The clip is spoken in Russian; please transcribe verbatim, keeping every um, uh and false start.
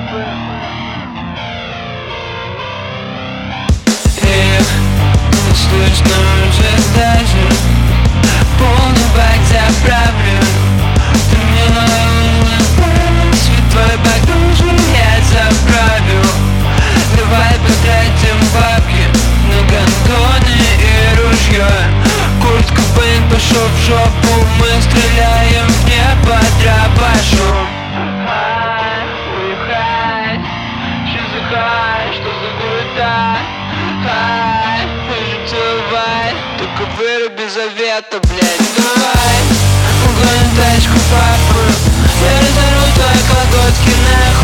И не слышно уже даже полный бак заправлю. Ты мне святой багажник я заправлю. Давай потратим бабки на гандоны и ружье. Курт Кобейн пошел в жопу, мы стреляем в небо дробашом. Уехать, что за хай, что за города? Хай, мы целовай, только выруби завета, блядь. Давай, угоним тачку папу, я разорву твои колготки на